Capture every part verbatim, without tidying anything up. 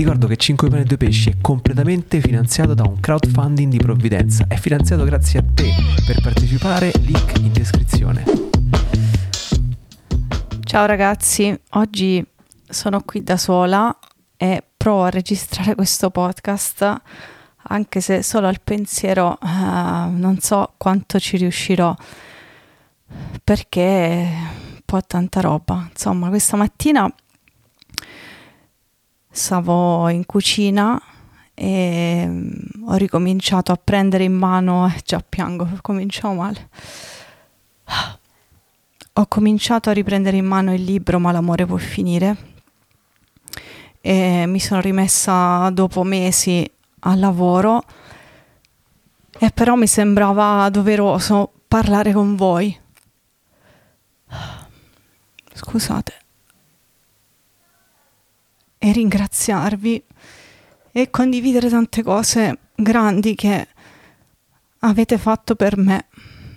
ricordo che cinque pane e due pesci è completamente finanziato da un crowdfunding di provvidenza. È finanziato grazie a te. Per partecipare, link in descrizione. Ciao ragazzi, oggi sono qui da sola e provo a registrare questo podcast, anche se solo al pensiero uh, non so quanto ci riuscirò, perché un po' tanta roba. Insomma, questa mattina stavo in cucina e ho ricominciato a prendere in mano, eh, già piango, cominciamo male. Ho cominciato a riprendere in mano il libro Ma l'amore può finire e mi sono rimessa dopo mesi al lavoro, e però mi sembrava doveroso parlare con voi. Scusate. E ringraziarvi e condividere tante cose grandi che avete fatto per me.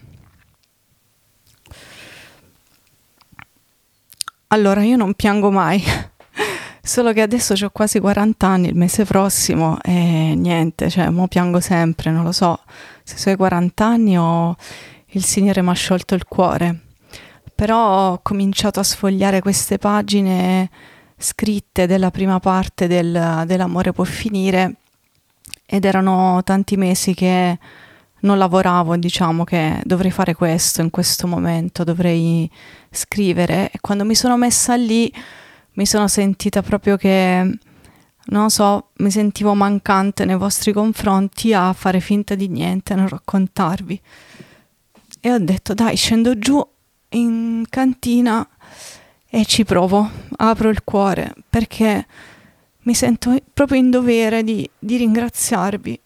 Allora, io non piango mai, solo che adesso ho quasi quaranta anni, il mese prossimo, e niente, cioè, mo piango sempre, non lo so se sono i quaranta anni o il Signore mi ha sciolto il cuore. Però ho cominciato a sfogliare queste pagine scritte della prima parte del, dell'amore può finire, ed erano tanti mesi che non lavoravo, diciamo che dovrei fare questo in questo momento, dovrei scrivere, e quando mi sono messa lì mi sono sentita proprio che, non so, mi sentivo mancante nei vostri confronti a fare finta di niente, a non raccontarvi, e ho detto dai, scendo giù in cantina e ci provo, apro il cuore, perché mi sento proprio in dovere di, di ringraziarvi.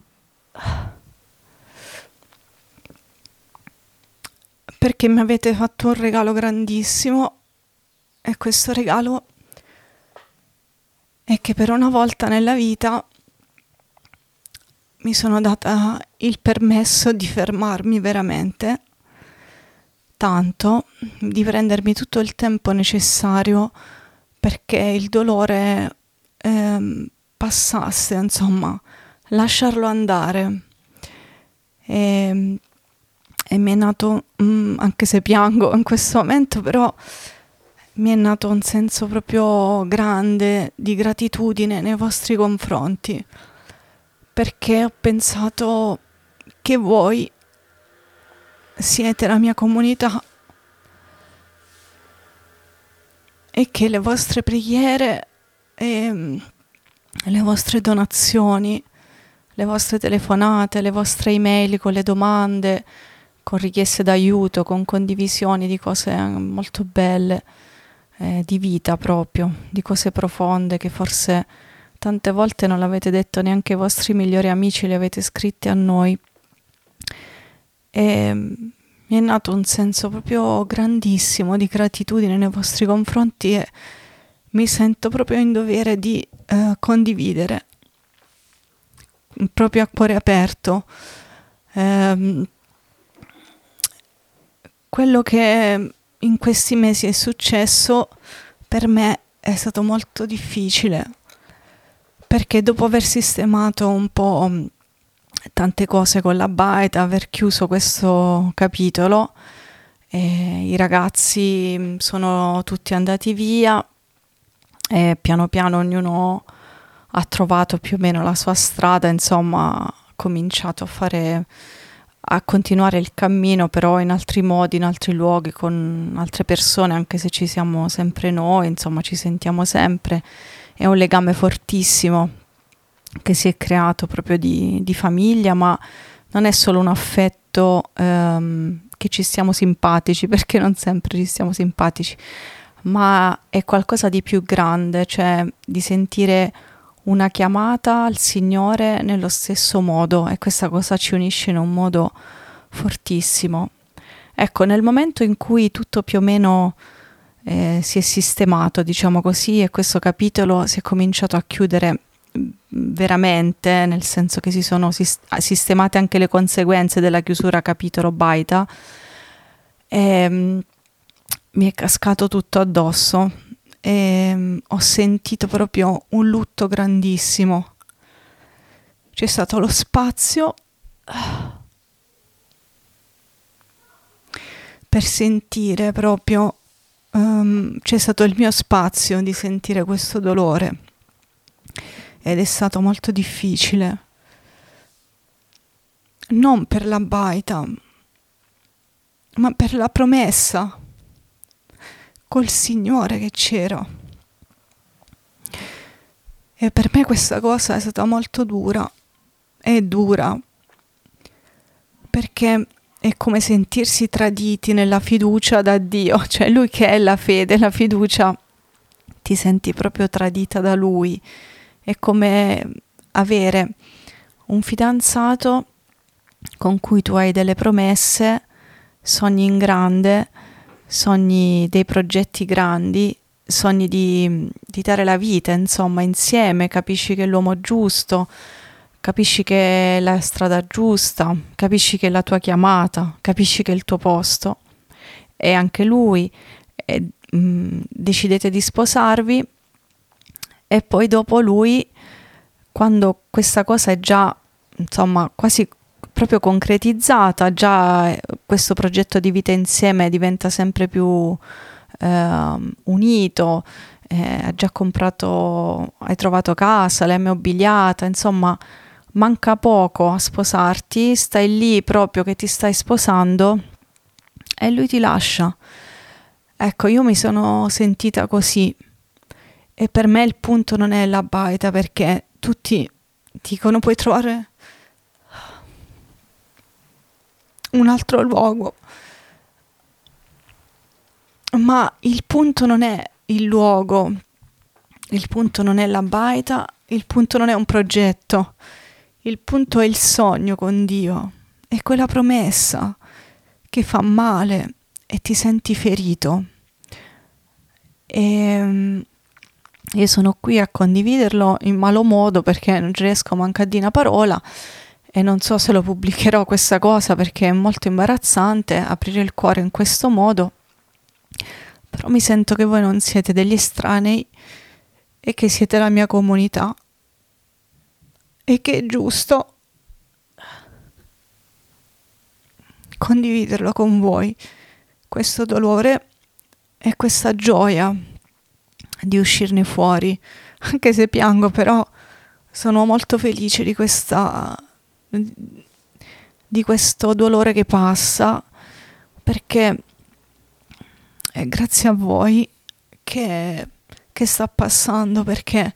Perché mi avete fatto un regalo grandissimo, e questo regalo è che per una volta nella vita mi sono data il permesso di fermarmi veramente tanto, di prendermi tutto il tempo necessario perché il dolore eh, passasse, insomma, lasciarlo andare. E, e mi è nato, mm, anche se piango in questo momento, però mi è nato un senso proprio grande di gratitudine nei vostri confronti, perché ho pensato che voi siete la mia comunità e che le vostre preghiere e le vostre donazioni, le vostre telefonate, le vostre email con le domande, con richieste d'aiuto, con condivisioni di cose molto belle, eh, di vita proprio, di cose profonde che forse tante volte non l'avete detto neanche ai vostri migliori amici, le avete scritte a noi. E mi è nato un senso proprio grandissimo di gratitudine nei vostri confronti, e mi sento proprio in dovere di eh, condividere proprio a cuore aperto ehm, quello che in questi mesi è successo. Per me è stato molto difficile, perché dopo aver sistemato un po' tante cose con la baita, aver chiuso questo capitolo, eh, i ragazzi sono tutti andati via e piano piano ognuno ha trovato più o meno la sua strada, insomma, ha cominciato a fare, a continuare il cammino, però in altri modi, in altri luoghi, con altre persone, anche se ci siamo sempre noi, insomma, ci sentiamo sempre. È un legame fortissimo che si è creato proprio di, di famiglia, ma non è solo un affetto ehm, che ci stiamo simpatici, perché non sempre ci stiamo simpatici, ma è qualcosa di più grande, cioè di sentire una chiamata al Signore nello stesso modo, e questa cosa ci unisce in un modo fortissimo. Ecco, nel momento in cui tutto più o meno eh, si è sistemato, diciamo così, e questo capitolo si è cominciato a chiudere veramente, nel senso che si sono sistemate anche le conseguenze della chiusura capitolo baita, e, um, mi è cascato tutto addosso, e um, ho sentito proprio un lutto grandissimo. C'è stato lo spazio per sentire proprio, um, c'è stato il mio spazio di sentire questo dolore ed è stato molto difficile, non per la baita, ma per la promessa col Signore che c'era. E per me questa cosa è stata molto dura, è dura, perché è come sentirsi traditi nella fiducia da Dio, cioè Lui che è la fede, la fiducia, ti senti proprio tradita da Lui. È come avere un fidanzato con cui tu hai delle promesse, sogni in grande, sogni dei progetti grandi, sogni di, di dare la vita, insomma, insieme, capisci che è l'uomo giusto, capisci che è la strada giusta, capisci che è la tua chiamata, capisci che è il tuo posto, e anche lui, e, mh, decidete di sposarvi, e poi dopo lui, quando questa cosa è già, insomma, quasi proprio concretizzata, già questo progetto di vita insieme diventa sempre più eh, unito, eh, hai già comprato, hai trovato casa, l'hai mobiliata, insomma, manca poco a sposarti, stai lì proprio che ti stai sposando e lui ti lascia. Ecco, io mi sono sentita così, e per me il punto non è la baita, perché tutti dicono puoi trovare un altro luogo, ma il punto non è il luogo, il punto non è la baita, il punto non è un progetto, il punto è il sogno con Dio, è quella promessa che fa male e ti senti ferito. E io sono qui a condividerlo in malo modo perché non riesco manco a dire una parola, e non so se lo pubblicherò questa cosa perché è molto imbarazzante aprire il cuore in questo modo, però mi sento che voi non siete degli estranei e che siete la mia comunità, e che è giusto condividerlo con voi, questo dolore e questa gioia di uscirne fuori, anche se piango, però sono molto felice di questa di questo dolore che passa, perché è grazie a voi che, che sta passando, perché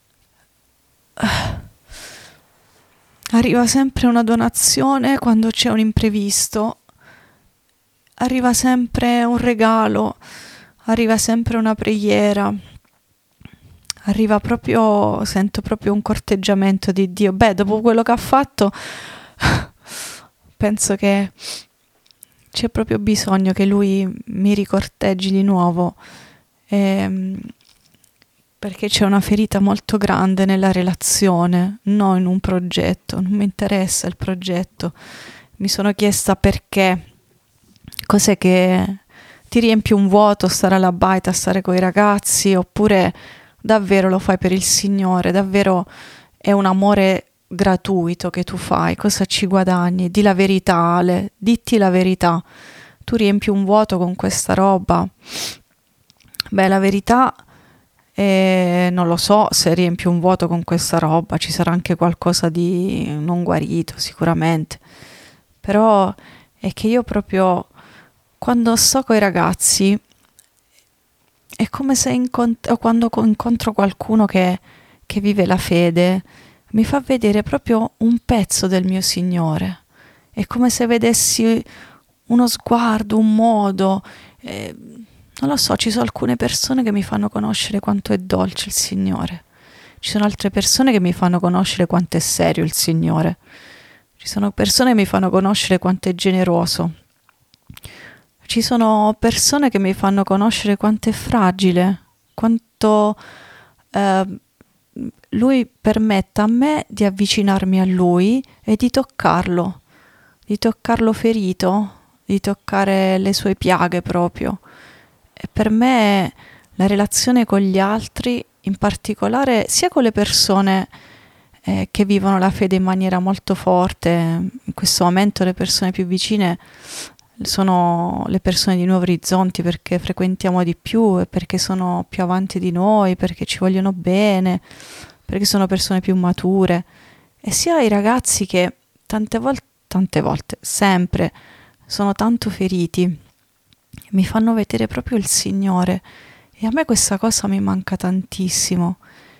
uh, arriva sempre una donazione quando c'è un imprevisto, arriva sempre un regalo, arriva sempre una preghiera, arriva proprio, sento proprio un corteggiamento di Dio. Beh, dopo quello che ha fatto, penso che c'è proprio bisogno che Lui mi ricorteggi di nuovo, ehm, perché c'è una ferita molto grande nella relazione, non in un progetto. Non mi interessa il progetto. Mi sono chiesta perché, cos'è che ti riempie un vuoto, stare alla baita, stare coi ragazzi, oppure davvero lo fai per il Signore, davvero è un amore gratuito che tu fai, cosa ci guadagni? Di la verità, Ale, ditti la verità, tu riempi un vuoto con questa roba. Beh, la verità è, non lo so se riempi un vuoto con questa roba, ci sarà anche qualcosa di non guarito sicuramente, però è che io proprio quando sto coi ragazzi è come se incont- quando incontro qualcuno che, che vive la fede, mi fa vedere proprio un pezzo del mio Signore. È come se vedessi uno sguardo, un modo. Eh, non lo so, ci sono alcune persone che mi fanno conoscere quanto è dolce il Signore. Ci sono altre persone che mi fanno conoscere quanto è serio il Signore. Ci sono persone che mi fanno conoscere quanto è generoso. Ci sono persone che mi fanno conoscere quanto è fragile, quanto eh, Lui permetta a me di avvicinarmi a Lui e di toccarlo, di toccarlo ferito, di toccare le sue piaghe proprio. E per me la relazione con gli altri, in particolare sia con le persone eh, che vivono la fede in maniera molto forte. In questo momento le persone più vicine sono le persone di Nuovi Orizzonti, perché frequentiamo di più e perché sono più avanti di noi, perché ci vogliono bene, perché sono persone più mature, e sia i ragazzi che tante volte, tante volte, sempre sono tanto feriti, mi fanno vedere proprio il Signore, e a me questa cosa mi manca tantissimo.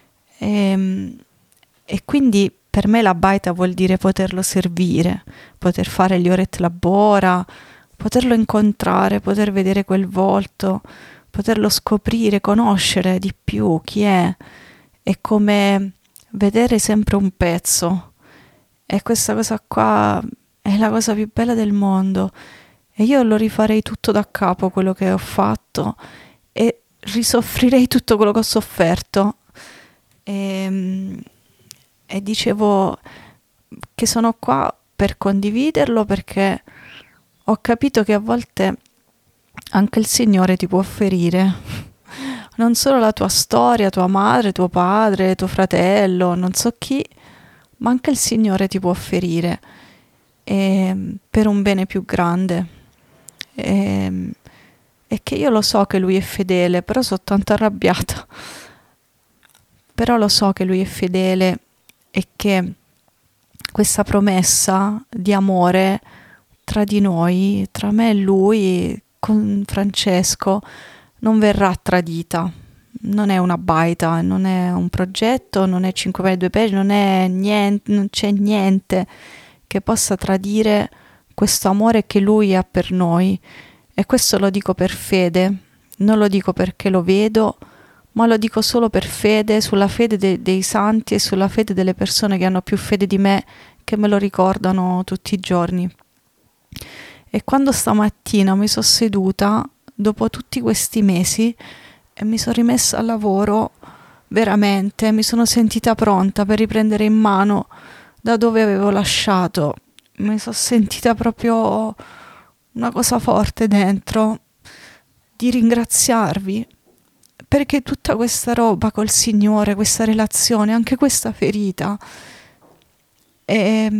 E, e quindi per me la baita vuol dire poterlo servire, poter fare gli oret labora, poterlo incontrare, poter vedere quel volto, poterlo scoprire, conoscere di più chi è. È come vedere sempre un pezzo, e questa cosa qua è la cosa più bella del mondo, e io lo rifarei tutto da capo quello che ho fatto, e risoffrirei tutto quello che ho sofferto, e, e dicevo che sono qua per condividerlo, perché ho capito che a volte anche il Signore ti può ferire, non solo la tua storia, tua madre, tuo padre, tuo fratello, non so chi, ma anche il Signore ti può ferire, e, per un bene più grande. E, e che io lo so che Lui è fedele, però sono tanto arrabbiata. Però lo so che Lui è fedele, e che questa promessa di amore tra di noi, tra me e Lui, con Francesco, non verrà tradita. Non è una baita, non è un progetto, non è cinque pagine due pagine, non è niente, non c'è niente che possa tradire questo amore che Lui ha per noi. E questo lo dico per fede, non lo dico perché lo vedo, ma lo dico solo per fede, sulla fede de- dei santi e sulla fede delle persone che hanno più fede di me, che me lo ricordano tutti i giorni. E quando stamattina mi sono seduta, dopo tutti questi mesi, e mi sono rimessa al lavoro, veramente mi sono sentita pronta per riprendere in mano da dove avevo lasciato. Mi sono sentita proprio una cosa forte dentro, di ringraziarvi, perché tutta questa roba col Signore, questa relazione, anche questa ferita, è,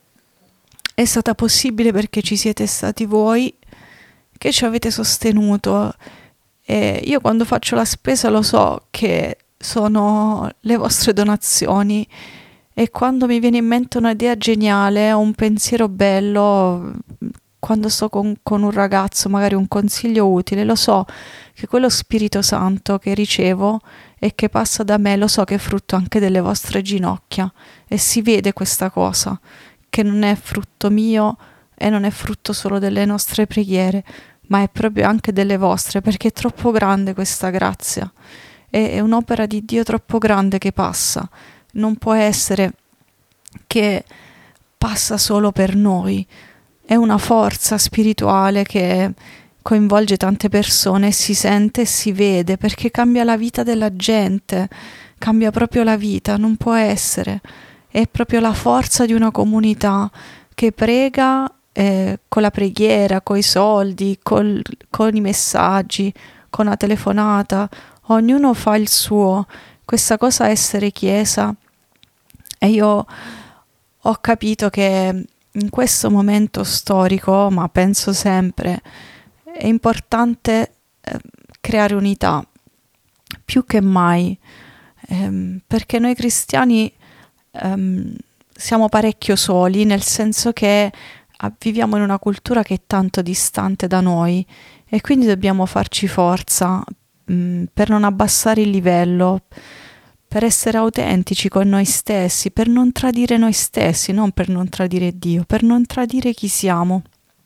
è stata possibile perché ci siete stati voi, che ci avete sostenuto. E io quando faccio la spesa lo so che sono le vostre donazioni, e quando mi viene in mente un'idea geniale, un pensiero bello, quando sto con, con un ragazzo, magari un consiglio utile, lo so che quello Spirito Santo che ricevo e che passa da me, lo so che è frutto anche delle vostre ginocchia, e si vede questa cosa, che non è frutto mio e non è frutto solo delle nostre preghiere, ma è proprio anche delle vostre, perché è troppo grande questa grazia, è, è un'opera di Dio troppo grande che passa, non può essere che passa solo per noi, è una forza spirituale che coinvolge tante persone, e si sente e si vede, perché cambia la vita della gente, cambia proprio la vita, non può essere, è proprio la forza di una comunità che prega, eh, con la preghiera, con i soldi, col, con i messaggi, con una telefonata, ognuno fa il suo, questa cosa essere chiesa. E io ho capito che in questo momento storico, ma penso sempre, è importante eh, creare unità, più che mai, ehm, perché noi cristiani ehm, siamo parecchio soli, nel senso che ah, viviamo in una cultura che è tanto distante da noi, e quindi dobbiamo farci forza mh, per non abbassare il livello, per essere autentici con noi stessi, per non tradire noi stessi, non per non tradire Dio, per non tradire chi siamo.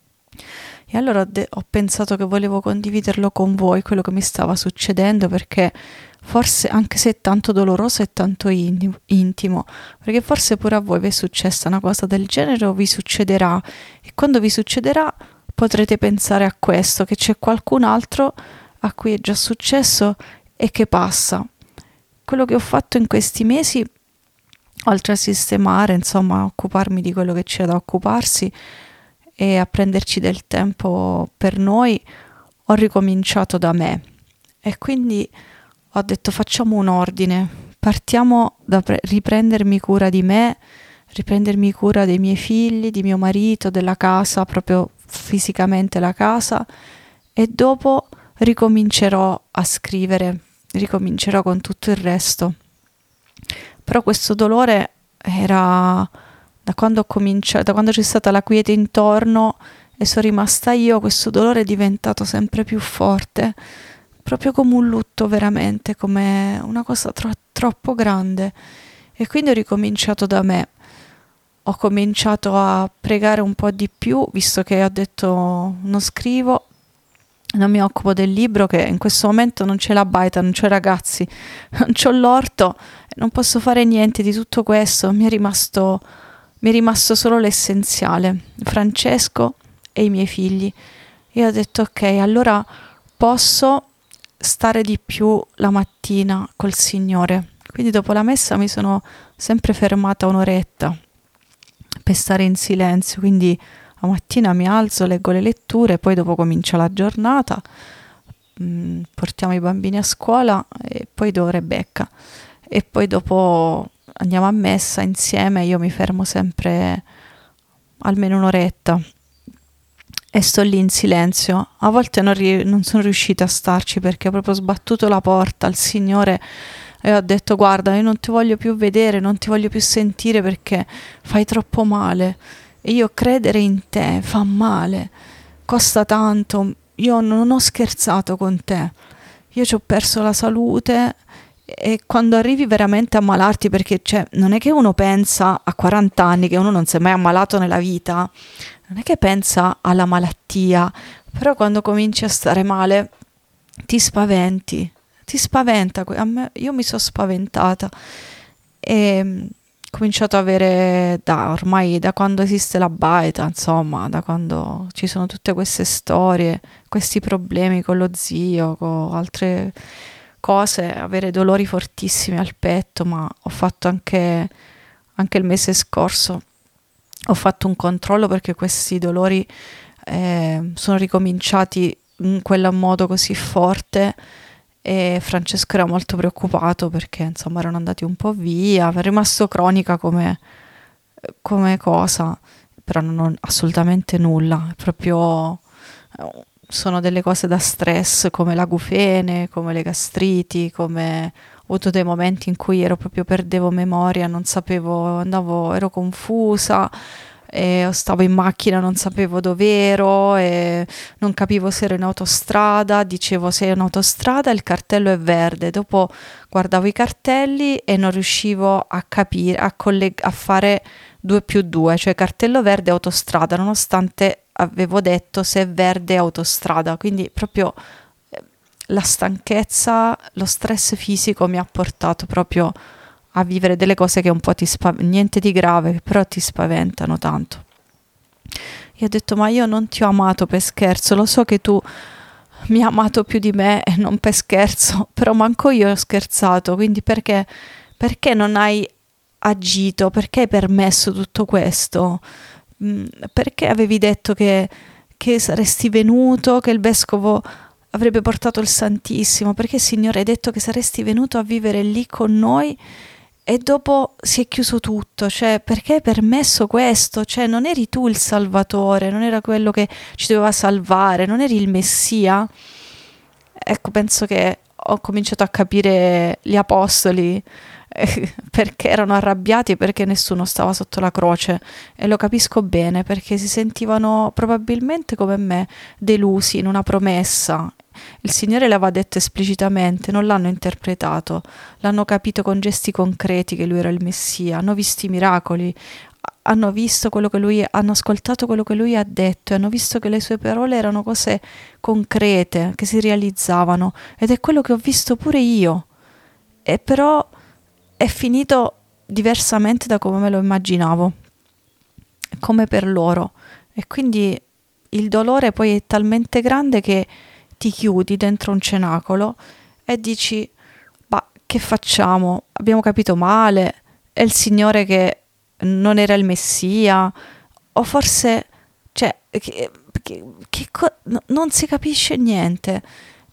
E allora ho, de- ho pensato che volevo condividerlo con voi, quello che mi stava succedendo, perché forse, anche se è tanto doloroso, è tanto in- intimo, perché forse pure a voi vi è successa una cosa del genere, o vi succederà, e quando vi succederà potrete pensare a questo, che c'è qualcun altro a cui è già successo e che passa. Quello che ho fatto in questi mesi, oltre a sistemare, insomma, a occuparmi di quello che c'è da occuparsi e a prenderci del tempo per noi, ho ricominciato da me. E quindi ho detto facciamo un ordine, partiamo da pre- riprendermi cura di me, riprendermi cura dei miei figli, di mio marito, della casa, proprio fisicamente la casa, e dopo ricomincerò a scrivere, ricomincerò con tutto il resto. Però questo dolore era da quando ho cominciato, da quando c'è stata la quiete intorno e sono rimasta io, questo dolore è diventato sempre più forte, proprio come un lutto veramente, come una cosa tro- troppo grande. E quindi ho ricominciato da me. Ho cominciato a pregare un po' di più, visto che ho detto non scrivo, non mi occupo del libro, che in questo momento non c'è la baita, non c'è ragazzi, non c'ho l'orto, non posso fare niente di tutto questo, mi è rimasto, mi è rimasto solo l'essenziale, Francesco e i miei figli. E ho detto ok, allora posso stare di più la mattina col Signore. Quindi dopo la messa mi sono sempre fermata un'oretta per stare in silenzio, quindi la mattina mi alzo, leggo le letture, poi dopo comincia la giornata, mh, portiamo i bambini a scuola e poi do Rebecca e poi dopo andiamo a messa insieme, io mi fermo sempre almeno un'oretta e sto lì in silenzio. A volte non, ri- non sono riuscita a starci perché ho proprio sbattuto la porta al Signore e ho detto guarda, io non ti voglio più vedere, non ti voglio più sentire perché fai troppo male. E io credere in te fa male, costa tanto, io non ho scherzato con te, io ci ho perso la salute e quando arrivi veramente a ammalarti, perché cioè, non è che uno pensa a quaranta anni che uno non si è mai ammalato nella vita, non è che pensa alla malattia, però quando cominci a stare male ti spaventi, ti spaventa, a me, io mi sono spaventata e ho cominciato ad avere da ormai da quando esiste la baita, insomma, da quando ci sono tutte queste storie, questi problemi con lo zio, con altre cose, avere dolori fortissimi al petto, ma ho fatto anche, anche il mese scorso, ho fatto un controllo perché questi dolori eh, sono ricominciati in quel modo così forte. E Francesco era molto preoccupato perché insomma erano andati un po' via, è rimasto cronica come, come cosa, però non ho assolutamente nulla, è proprio sono delle cose da stress come l'acufene, come le gastriti, come ho avuto dei momenti in cui ero proprio perdevo memoria, non sapevo, andavo, ero confusa. E stavo in macchina, non sapevo dov'ero e non capivo se ero in autostrada, dicevo se è in autostrada il cartello è verde, dopo guardavo i cartelli e non riuscivo a capire, a, colleg- a fare due più due, cioè cartello verde autostrada, nonostante avevo detto se è verde autostrada, quindi proprio eh, la stanchezza, lo stress fisico mi ha portato proprio a vivere delle cose che un po' ti spaventano, niente di grave, però ti spaventano tanto. Io ho detto, ma io non ti ho amato per scherzo, lo so che tu mi hai amato più di me e non per scherzo, però manco io ho scherzato, quindi perché, perché non hai agito, perché hai permesso tutto questo? Mm, perché avevi detto che, che saresti venuto, che il vescovo avrebbe portato il Santissimo, perché Signore hai detto che saresti venuto a vivere lì con noi e dopo si è chiuso tutto, cioè perché hai permesso questo? Cioè non eri tu il Salvatore, non era quello che ci doveva salvare, non eri il Messia? Ecco, penso che ho cominciato a capire gli apostoli eh, perché erano arrabbiati e perché nessuno stava sotto la croce, e lo capisco bene perché si sentivano probabilmente come me delusi in una promessa. Il Signore l'aveva detto esplicitamente, non l'hanno interpretato, l'hanno capito con gesti concreti che lui era il Messia, hanno visto i miracoli, hanno visto quello che lui, hanno ascoltato quello che lui ha detto e hanno visto che le sue parole erano cose concrete, che si realizzavano, ed è quello che ho visto pure io. E però è finito diversamente da come me lo immaginavo, come per loro. E quindi il dolore poi è talmente grande che ti chiudi dentro un cenacolo e dici, ma che facciamo? Abbiamo capito male? È il Signore che non era il Messia? O forse, cioè, che, che, che co- no, non si capisce niente.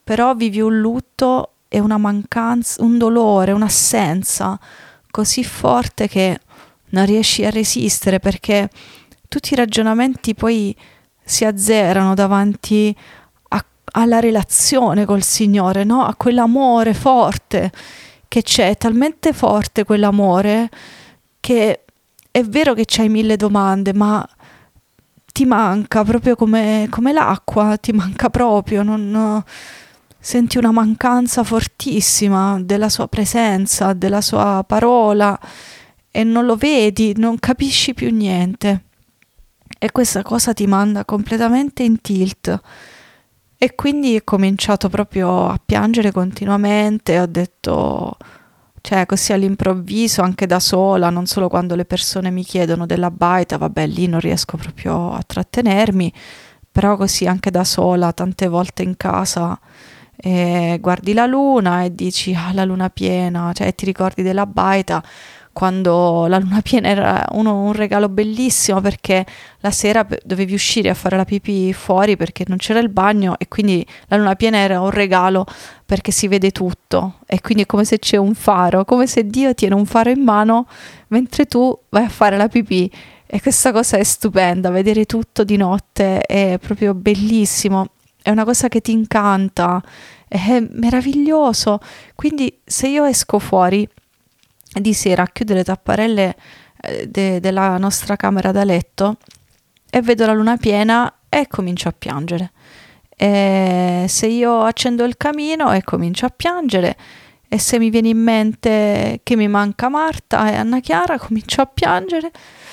però vivi un lutto e una mancanza, un dolore, un'assenza così forte che non riesci a resistere, perché tutti i ragionamenti poi si azzerano davanti a, alla relazione col Signore, no? A quell'amore forte che c'è, è talmente forte quell'amore che è vero che c'hai mille domande, ma ti manca proprio come, come l'acqua, ti manca proprio, non, senti una mancanza fortissima della sua presenza, della sua parola, e non lo vedi, non capisci più niente. E questa cosa ti manda completamente in tilt. E quindi ho cominciato proprio a piangere continuamente, ho detto, cioè così all'improvviso, anche da sola, non solo quando le persone mi chiedono della baita, vabbè lì non riesco proprio a trattenermi, però così anche da sola, tante volte in casa, eh, guardi la luna e dici, ah, la luna piena, cioè ti ricordi della baita, quando la luna piena era uno, un regalo bellissimo, perché la sera dovevi uscire a fare la pipì fuori perché non c'era il bagno, e quindi la luna piena era un regalo perché si vede tutto, e quindi è come se c'è un faro, come se Dio tiene un faro in mano mentre tu vai a fare la pipì, e questa cosa è stupenda, vedere tutto di notte è proprio bellissimo, è una cosa che ti incanta, è meraviglioso. Quindi se io esco fuori di sera a chiudere le tapparelle eh, de- della nostra camera da letto e vedo la luna piena e comincio a piangere, e se io accendo il camino e comincio a piangere, e se mi viene in mente che mi manca Marta e Anna Chiara comincio a piangere,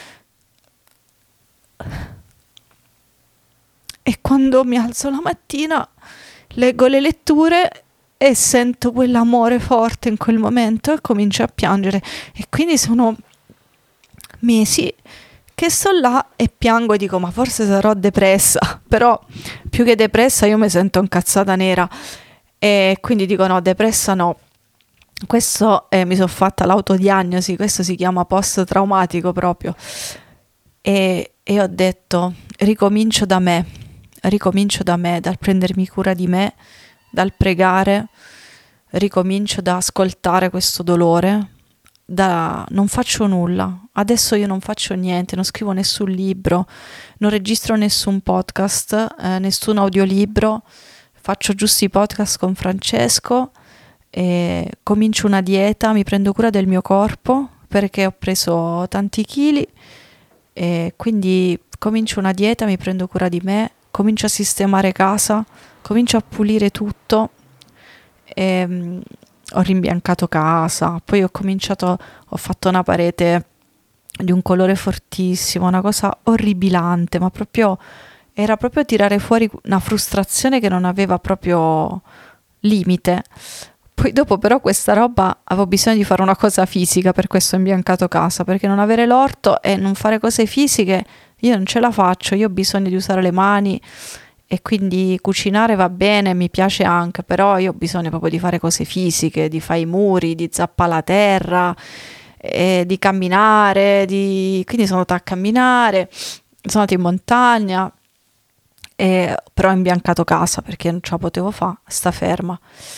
e quando mi alzo la mattina leggo le letture e sento quell'amore forte in quel momento e comincio a piangere, e quindi sono mesi che sto là e piango e dico, ma forse sarò depressa, però più che depressa io mi sento incazzata nera, e quindi dico no, depressa no. Questo eh, mi sono fatta l'autodiagnosi, questo si chiama post traumatico proprio, e, e ho detto ricomincio da me, ricomincio da me, dal prendermi cura di me, dal pregare, ricomincio da ascoltare questo dolore, da non faccio nulla, adesso io non faccio niente, non scrivo nessun libro, non registro nessun podcast, eh, nessun audiolibro, faccio giusto i podcast con Francesco, e comincio una dieta, mi prendo cura del mio corpo perché ho preso tanti chili, e quindi comincio una dieta, mi prendo cura di me, comincio a sistemare casa, comincio a pulire tutto, e, um, ho rimbiancato casa, poi ho cominciato, ho fatto una parete di un colore fortissimo, una cosa orribilante, ma proprio era proprio tirare fuori una frustrazione che non aveva proprio limite. Poi dopo però questa roba avevo bisogno di fare una cosa fisica, per questo ho imbiancato casa, perché non avere l'orto e non fare cose fisiche io non ce la faccio, io ho bisogno di usare le mani, e quindi cucinare va bene, mi piace anche, però io ho bisogno proprio di fare cose fisiche, di fare i muri, di zappare la terra, eh, di camminare, di... quindi sono andata a camminare, sono andata in montagna, e... però ho imbiancato casa perché non ce la potevo fare, sta ferma.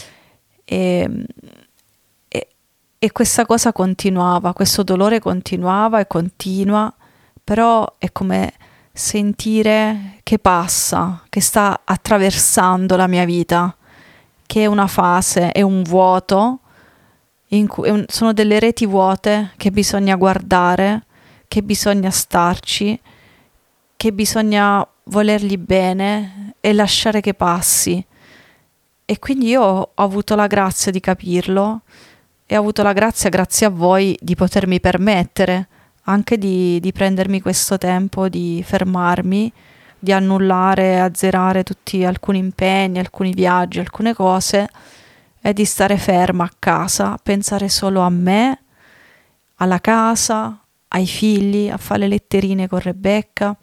E, e, e questa cosa continuava, questo dolore continuava e continua, però è come sentire che passa, che sta attraversando la mia vita, che è una fase, è un vuoto, in cui, è un, sono delle reti vuote che bisogna guardare, che bisogna starci, che bisogna volergli bene e lasciare che passi. E quindi io ho avuto la grazia di capirlo, e ho avuto la grazia, grazie a voi, di potermi permettere anche di, di prendermi questo tempo, di fermarmi, di annullare, azzerare tutti alcuni impegni, alcuni viaggi, alcune cose, e di stare ferma a casa, pensare solo a me, alla casa, ai figli, a fare le letterine con Rebecca,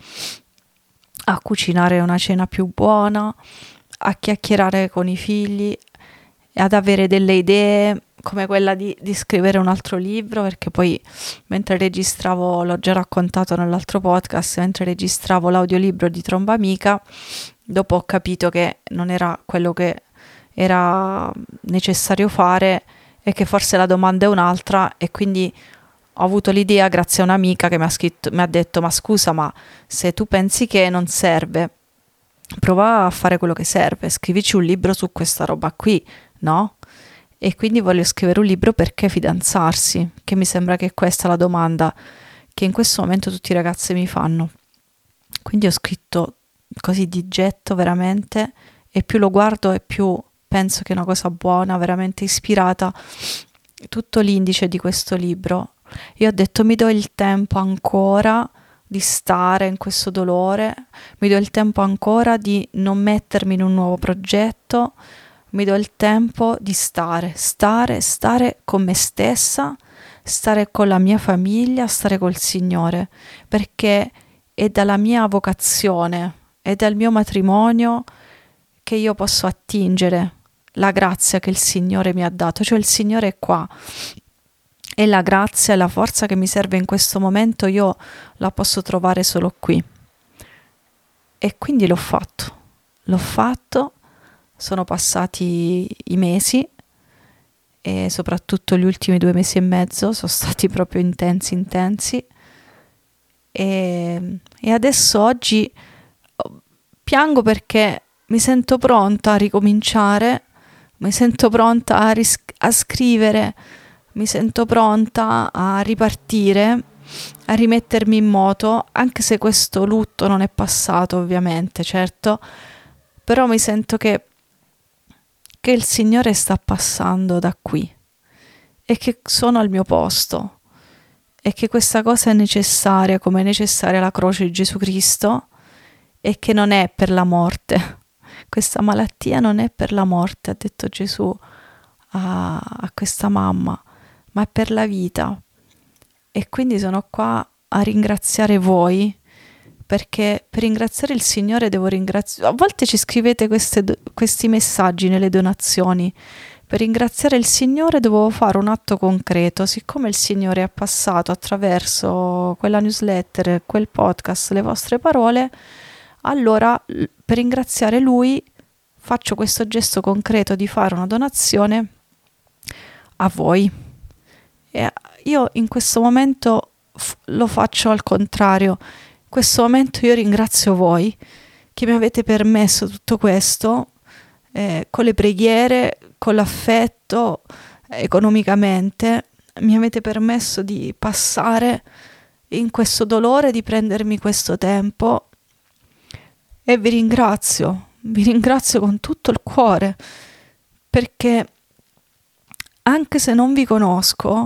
a cucinare una cena più buona, a chiacchierare con i figli e ad avere delle idee come quella di, di scrivere un altro libro, perché poi mentre registravo, l'ho già raccontato nell'altro podcast, mentre registravo l'audiolibro di Tromba Amica, dopo ho capito che non era quello che era necessario fare e che forse la domanda è un'altra, e quindi ho avuto l'idea grazie a un'amica che mi ha scritto, mi ha detto: ma scusa, ma se tu pensi che non serve, prova a fare quello che serve, scrivici un libro su questa roba qui, no? E quindi voglio scrivere un libro perché fidanzarsi, che mi sembra che questa è la domanda che in questo momento tutti i ragazzi mi fanno. Quindi ho scritto così di getto veramente, e più lo guardo e più penso che è una cosa buona, veramente ispirata, tutto l'indice di questo libro. Io ho detto: mi do il tempo ancora di stare in questo dolore, mi do il tempo ancora di non mettermi in un nuovo progetto, mi do il tempo di stare, stare, stare con me stessa, stare con la mia famiglia, stare col Signore, perché è dalla mia vocazione, è dal mio matrimonio che io posso attingere la grazia che il Signore mi ha dato, cioè il Signore è qua. E la grazia e la forza che mi serve in questo momento io la posso trovare solo qui. E quindi l'ho fatto, l'ho fatto, sono passati i mesi e soprattutto gli ultimi due mesi e mezzo sono stati proprio intensi, intensi. E, e adesso oggi piango perché mi sento pronta a ricominciare, mi sento pronta a, ris- a scrivere, mi sento pronta a ripartire, a rimettermi in moto, anche se questo lutto non è passato ovviamente, certo, però mi sento che, che il Signore sta passando da qui e che sono al mio posto e che questa cosa è necessaria, come è necessaria la croce di Gesù Cristo, e che non è per la morte. Questa malattia non è per la morte, ha detto Gesù a, a questa mamma, ma è per la vita. E quindi sono qua a ringraziare voi, perché per ringraziare il Signore devo ringraziare. A volte ci scrivete queste, questi messaggi nelle donazioni. Per ringraziare il Signore dovevo fare un atto concreto. Siccome il Signore ha passato attraverso quella newsletter, quel podcast, le vostre parole, allora per ringraziare Lui faccio questo gesto concreto di fare una donazione a voi. E io in questo momento f- lo faccio al contrario. In questo momento io ringrazio voi che mi avete permesso tutto questo, eh, con le preghiere, con l'affetto, economicamente, mi avete permesso di passare in questo dolore, di prendermi questo tempo, e vi ringrazio, vi ringrazio con tutto il cuore, perché anche se non vi conosco,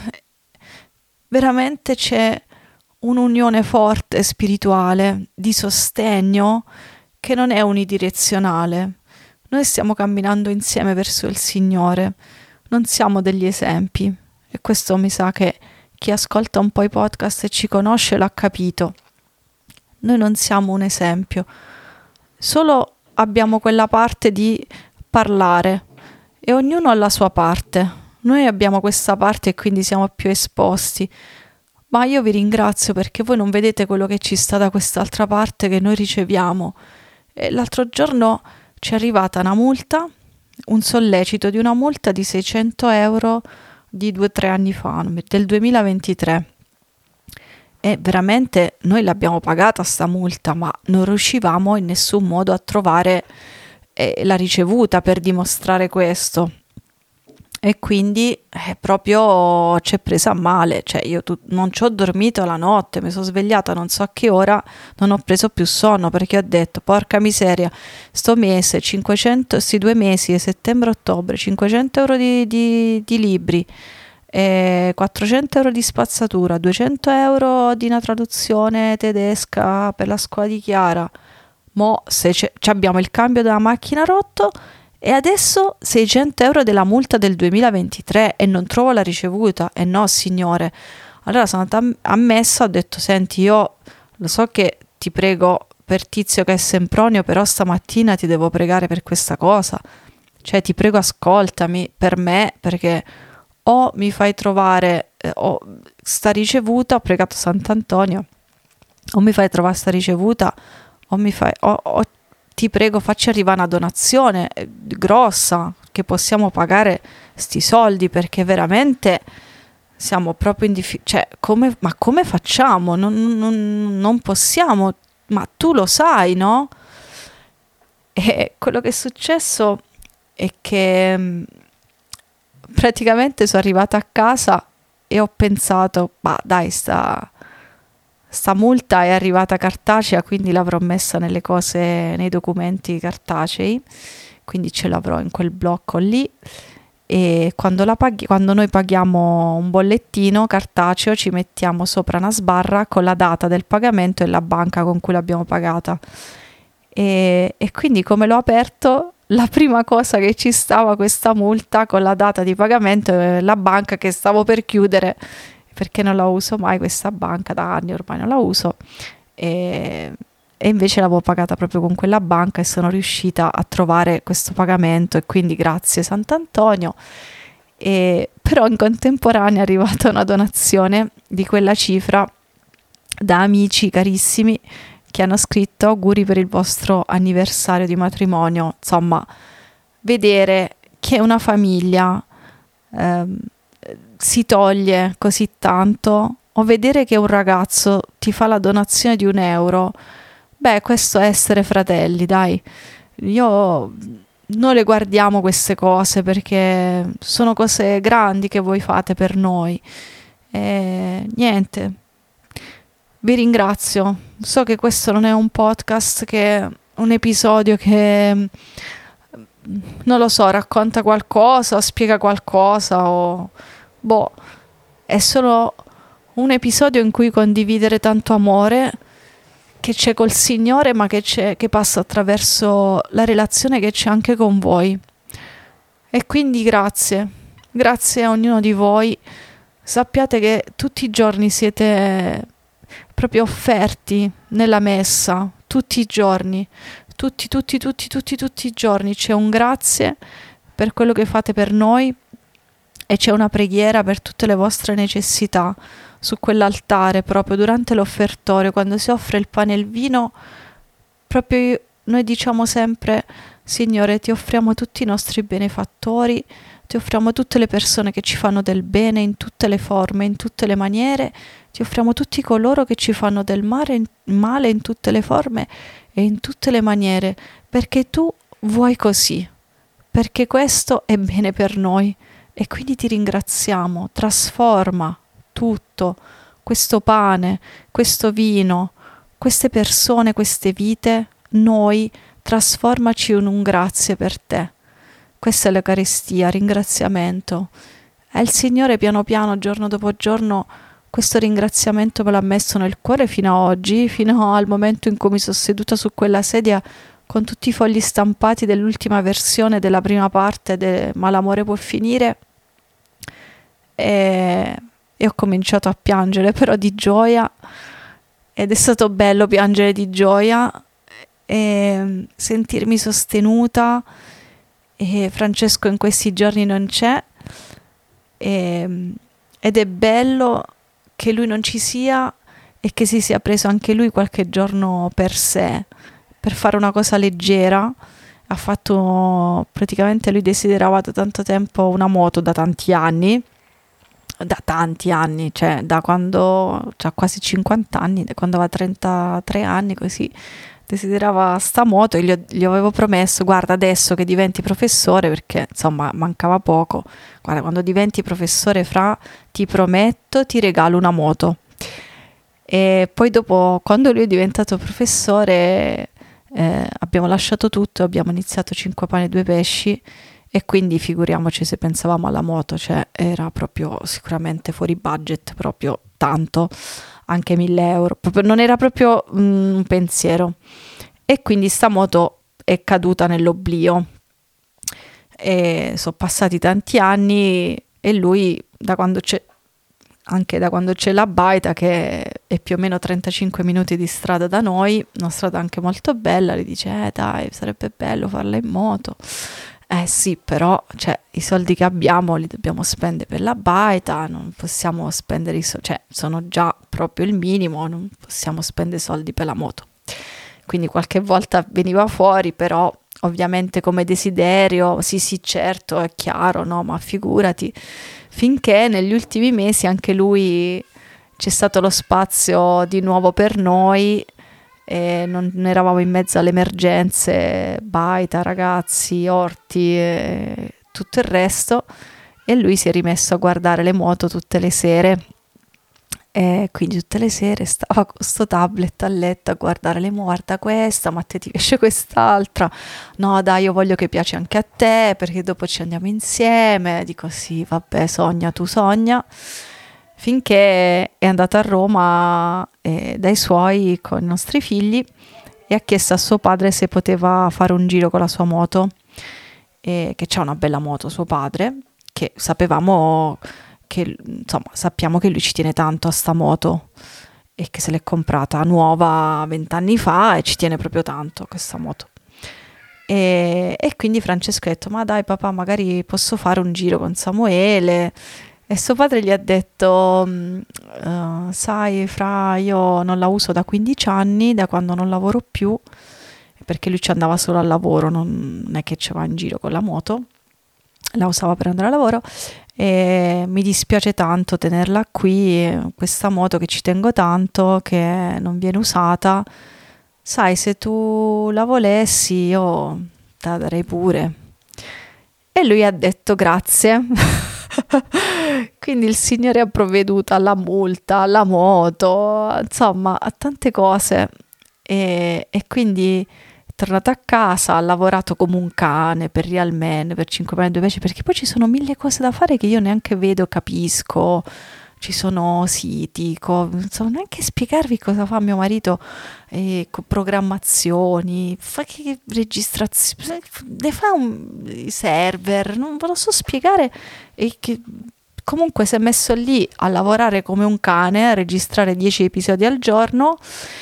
veramente c'è un'unione forte spirituale, di sostegno, che non è unidirezionale. Noi stiamo camminando insieme verso il Signore, non siamo degli esempi, e questo mi sa che chi ascolta un po' i podcast e ci conosce l'ha capito. Noi non siamo un esempio, solo abbiamo quella parte di parlare e ognuno ha la sua parte. Noi abbiamo questa parte e quindi siamo più esposti, ma io vi ringrazio perché voi non vedete quello che ci sta da quest'altra parte che noi riceviamo. E l'altro giorno ci è arrivata una multa, un sollecito di una multa di seicento euro di due o tre anni fa, del duemilaventitré. E veramente noi l'abbiamo pagata sta multa, ma non riuscivamo in nessun modo a trovare eh, la ricevuta per dimostrare questo. E quindi eh, proprio ci è presa a male, cioè io tu- non ci ho dormito la notte, mi sono svegliata non so a che ora, non ho preso più sonno perché ho detto porca miseria, sto mese, cinquecento, sti due mesi, settembre-ottobre, cinquecento euro di, di, di libri, eh, quattrocento euro di spazzatura, duecento euro di una traduzione tedesca per la scuola di Chiara, mo se ci abbiamo il cambio della macchina rotto. E adesso seicento euro della multa del duemilaventitré e non trovo la ricevuta. E no, signore. Allora sono andata a messa, ho detto senti, io lo so che ti prego per Tizio che è Sempronio, però stamattina ti devo pregare per questa cosa. Cioè ti prego ascoltami per me, perché o mi fai trovare eh, o sta ricevuta, ho pregato Sant'Antonio, o mi fai trovare sta ricevuta o mi fai o, o ti prego facci arrivare una donazione grossa, che possiamo pagare sti soldi, perché veramente siamo proprio in difficoltà, cioè come, ma come facciamo? Non, non, non possiamo, ma tu lo sai, no? E quello che è successo è che mh, praticamente sono arrivata a casa e ho pensato, ma dai, sta, sta multa è arrivata cartacea, quindi l'avrò messa nelle cose, nei documenti cartacei, quindi ce l'avrò in quel blocco lì, e quando, la paghi, quando noi paghiamo un bollettino cartaceo ci mettiamo sopra una sbarra con la data del pagamento e la banca con cui l'abbiamo pagata. E, e quindi come l'ho aperto, la prima cosa che ci stava questa multa con la data di pagamento è la banca che stavo per chiudere, perché non la uso mai questa banca, da anni ormai non la uso, e, e invece l'avevo pagata proprio con quella banca e sono riuscita a trovare questo pagamento, e quindi grazie Sant'Antonio. E, però in contemporanea è arrivata una donazione di quella cifra da amici carissimi che hanno scritto auguri per il vostro anniversario di matrimonio. Insomma, vedere che una famiglia ehm, si toglie così tanto, o vedere che un ragazzo ti fa la donazione di un euro, beh, questo è essere fratelli, dai. Io non le guardiamo queste cose, perché sono cose grandi che voi fate per noi. E niente, vi ringrazio. So che questo non è un podcast, che è un episodio che, non lo so, racconta qualcosa, spiega qualcosa, o boh, è solo un episodio in cui condividere tanto amore che c'è col Signore, ma che, c'è, che passa attraverso la relazione che c'è anche con voi. E quindi grazie, grazie a ognuno di voi. Sappiate che tutti i giorni siete proprio offerti nella messa, tutti i giorni, tutti, tutti, tutti, tutti, tutti i giorni c'è un grazie per quello che fate per noi, e c'è una preghiera per tutte le vostre necessità su quell'altare, proprio durante l'offertorio, quando si offre il pane e il vino. Proprio io, noi diciamo sempre: Signore, ti offriamo tutti i nostri benefattori, ti offriamo tutte le persone che ci fanno del bene in tutte le forme, in tutte le maniere, ti offriamo tutti coloro che ci fanno del male, male in tutte le forme e in tutte le maniere, perché tu vuoi così, perché questo è bene per noi, e quindi ti ringraziamo. Trasforma tutto, questo pane, questo vino, queste persone, queste vite, noi, trasformaci in un grazie per te. Questa è l'Eucaristia, ringraziamento. E il Signore piano piano, giorno dopo giorno, questo ringraziamento me l'ha messo nel cuore fino a oggi, fino al momento in cui mi sono seduta su quella sedia con tutti i fogli stampati dell'ultima versione della prima parte de Ma l'amore può finire, e, e ho cominciato a piangere, però di gioia, ed è stato bello piangere di gioia e sentirmi sostenuta. E Francesco in questi giorni non c'è, e, ed è bello che lui non ci sia, e che si sia preso anche lui qualche giorno per sé, per fare una cosa leggera. Ha fatto, praticamente lui desiderava da tanto tempo una moto, da tanti anni, da tanti anni, cioè da quando ha quasi cinquanta anni, da quando aveva trentatré anni, così desiderava sta moto, e gli, gli avevo promesso: guarda, adesso che diventi professore, perché insomma mancava poco, guarda, quando diventi professore, Fra, ti prometto, ti regalo una moto. E poi dopo, quando lui è diventato professore, eh, abbiamo lasciato tutto, abbiamo iniziato Cinque Pani e Due Pesci, e quindi figuriamoci se pensavamo alla moto, cioè era proprio sicuramente fuori budget, proprio tanto, anche mille euro, proprio non era proprio mm, un pensiero. E quindi sta moto è caduta nell'oblio, e sono passati tanti anni, e lui, da quando c'è, anche da quando c'è la Baita, che è più o meno trentacinque minuti di strada da noi, una strada anche molto bella, gli dice: eh dai, sarebbe bello farla in moto. Eh sì, però cioè, i soldi che abbiamo li dobbiamo spendere per la Baita, non possiamo spendere i soldi, cioè sono già proprio il minimo, non possiamo spendere soldi per la moto. quindi qualche volta veniva fuori, però ovviamente come desiderio, sì sì certo, è chiaro, no, ma figurati, finché negli ultimi mesi anche lui c'è stato lo spazio di nuovo per noi e non eravamo in mezzo alle emergenze, baita, ragazzi, orti e tutto il resto, e lui si è rimesso a guardare le moto tutte le sere. E quindi tutte le sere stava con sto tablet a letto a guardare le mo, guarda questa, ma a te ti piace quest'altra, no dai io voglio che piace anche a te perché dopo ci andiamo insieme, dico sì vabbè sogna tu sogna, finché è andato a Roma eh, dai suoi con i nostri figli e ha chiesto a suo padre se poteva fare un giro con la sua moto, e che c'ha una bella moto suo padre, che sapevamo che insomma sappiamo che lui ci tiene tanto a sta moto e che se l'è comprata nuova vent'anni fa e ci tiene proprio tanto a questa moto, e, e quindi Francesco ha detto ma dai papà magari posso fare un giro con Samuele, e suo padre gli ha detto uh, sai Fra, io non la uso da quindici anni, da quando non lavoro più, perché lui ci andava solo al lavoro, non, non è che ci va in giro con la moto, la usava per andare a lavoro, e mi dispiace tanto tenerla qui, questa moto che ci tengo tanto, che non viene usata, sai se tu la volessi io te la darei pure. E lui ha detto grazie. Quindi il Signore ha provveduto alla multa, alla moto, insomma a tante cose, e, e quindi tornato a casa, ha lavorato come un cane per Real Man, per cinque pane e due pesci, perché poi ci sono mille cose da fare che io neanche vedo, capisco, ci sono siti, co- non so neanche spiegarvi cosa fa mio marito, eh, co- programmazioni, fa che registrazioni, ne fa un i server, non ve lo so spiegare, e che comunque si è messo lì a lavorare come un cane, a registrare dieci episodi al giorno,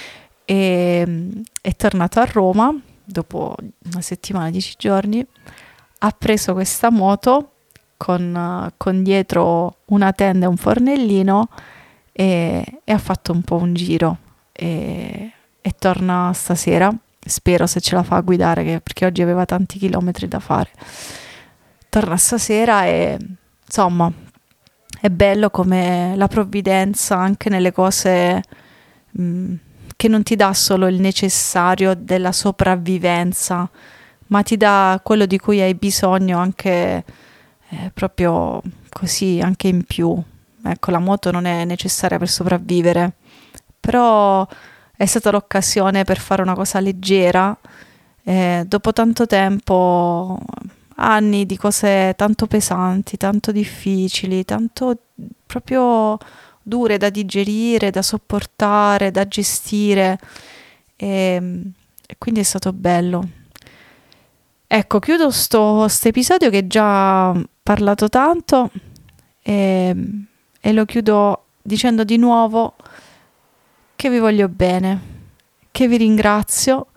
e è tornato a Roma dopo una settimana, dieci giorni, ha preso questa moto con, con dietro una tenda e un fornellino, e, e ha fatto un po' un giro, e, e torna stasera, spero, se ce la fa a guidare, che, perché oggi aveva tanti chilometri da fare, torna stasera, e insomma è bello come la provvidenza anche nelle cose mh, che non ti dà solo il necessario della sopravvivenza, ma ti dà quello di cui hai bisogno anche eh, proprio così, anche in più. Ecco, la moto non è necessaria per sopravvivere, però è stata l'occasione per fare una cosa leggera, eh, dopo tanto tempo, anni di cose tanto pesanti, tanto difficili, tanto proprio dure da digerire, da sopportare, da gestire, e, e quindi è stato bello. Ecco, chiudo sto episodio che già ho parlato tanto, e, e lo chiudo dicendo di nuovo che vi voglio bene, che vi ringrazio,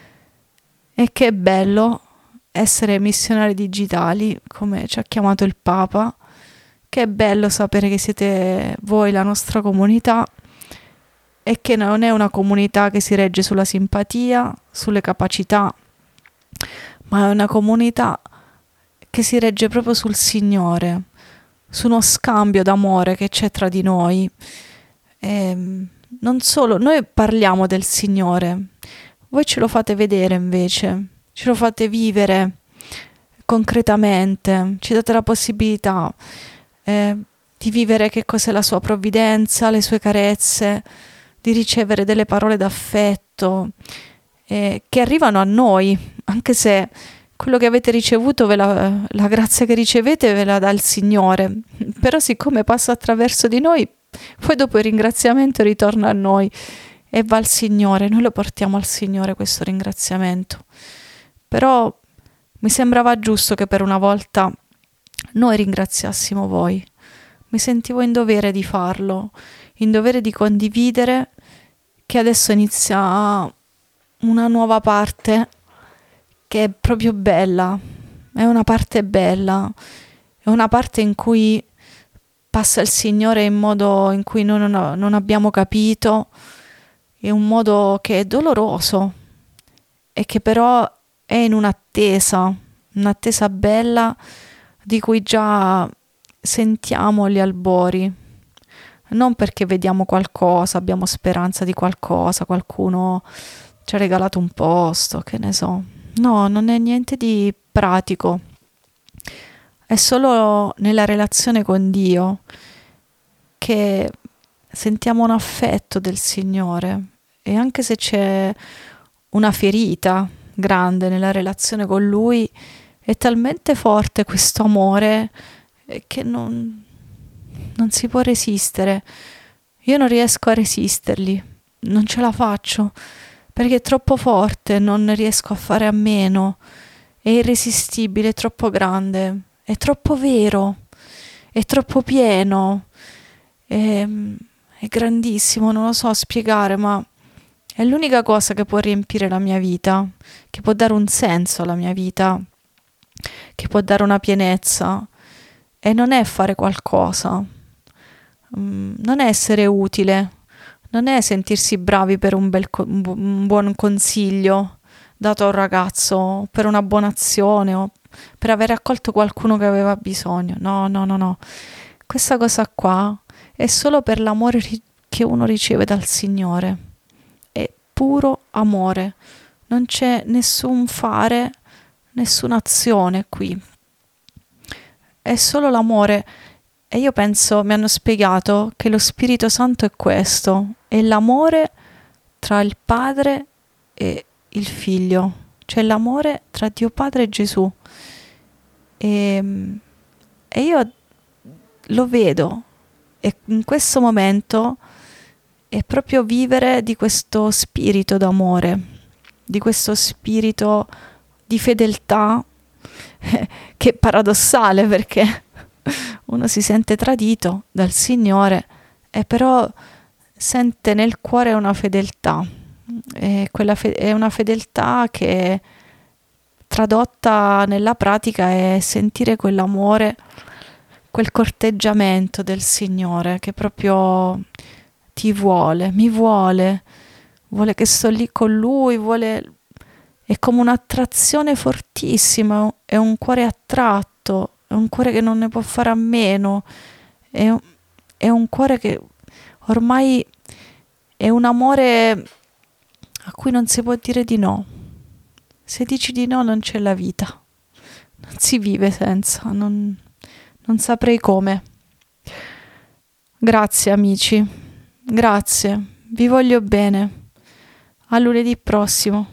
e che è bello essere missionari digitali come ci ha chiamato il Papa, che è bello sapere che siete voi la nostra comunità, e che non è una comunità che si regge sulla simpatia, sulle capacità, ma è una comunità che si regge proprio sul Signore, su uno scambio d'amore che c'è tra di noi. E non solo, noi parliamo del Signore, voi ce lo fate vedere invece, ce lo fate vivere concretamente, ci date la possibilità Eh, di vivere che cos'è la sua provvidenza, le sue carezze, di ricevere delle parole d'affetto eh, che arrivano a noi, anche se quello che avete ricevuto, ve la, la grazia che ricevete ve la dà il Signore, però siccome passa attraverso di noi, poi dopo il ringraziamento ritorna a noi e va al Signore, noi lo portiamo al Signore questo ringraziamento. Però mi sembrava giusto che per una volta noi ringraziassimo voi. Mi sentivo in dovere di farlo, in dovere di condividere che adesso inizia una nuova parte che è proprio bella, è una parte bella, è una parte in cui passa il Signore in modo in cui noi non, non abbiamo capito, è un modo che è doloroso, e che però è in un'attesa, un'attesa bella di cui già sentiamo gli albori. Non perché vediamo qualcosa, abbiamo speranza di qualcosa, qualcuno ci ha regalato un posto, che ne so. No, non è niente di pratico. È solo nella relazione con Dio che sentiamo un affetto del Signore, e anche se c'è una ferita grande nella relazione con Lui, è talmente forte questo amore che non, non si può resistere. Io non riesco a resisterli, non ce la faccio, perché è troppo forte, non riesco a fare a meno, è irresistibile, è troppo grande, è troppo vero, è troppo pieno, è, è grandissimo, non lo so spiegare, ma è l'unica cosa che può riempire la mia vita, che può dare un senso alla mia vita, che può dare una pienezza. E non è fare qualcosa, mm, non è essere utile, non è sentirsi bravi per un, bel co- un bu- un buon consiglio dato a un ragazzo, per una buona azione o per aver accolto qualcuno che aveva bisogno. No, no, no, no. Questa cosa qua è solo per l'amore ri- che uno riceve dal Signore. È puro amore. Non c'è nessun fare, nessuna azione qui. È solo l'amore. E io penso, mi hanno spiegato che lo Spirito Santo è questo, è l'amore tra il Padre e il Figlio, cioè l'amore tra Dio Padre e Gesù. E, e io lo vedo, e in questo momento è proprio vivere di questo spirito d'amore, di questo spirito di fedeltà, che è paradossale perché uno si sente tradito dal Signore e però sente nel cuore una fedeltà, e quella fe- è una fedeltà che tradotta nella pratica è sentire quell'amore, quel corteggiamento del Signore che proprio ti vuole, mi vuole, vuole che sto lì con Lui, vuole, è come un'attrazione fortissima, è un cuore attratto, è un cuore che non ne può fare a meno, è un, è un cuore che ormai è un amore a cui non si può dire di no. Se dici di no non c'è la vita, non si vive senza, non, non saprei come. Grazie amici, grazie, vi voglio bene. A lunedì prossimo.